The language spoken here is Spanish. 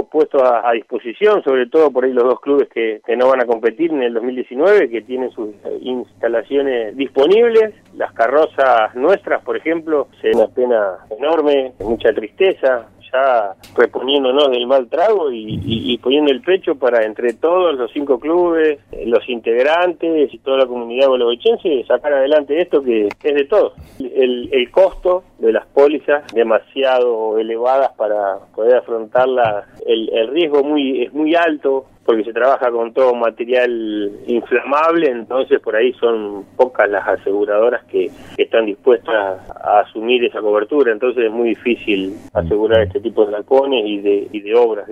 estamos puestos a disposición, sobre todo por ahí los dos clubes que no van a competir en el 2019, que tienen sus instalaciones disponibles. Las carrozas nuestras, por ejemplo, es una pena enorme, mucha tristeza, ya reponiéndonos del mal trago y poniendo el pecho para entre todos los 5 clubes, los integrantes y toda la comunidad gualeguaychense sacar adelante esto que es de todos. El costo de las pólizas demasiado elevadas para poder afrontarlas, el riesgo es muy alto porque se trabaja con todo material inflamable, entonces por ahí son pocas las aseguradoras que están dispuestas a asumir esa cobertura, entonces es muy difícil asegurar este tipo de galpones y de obras.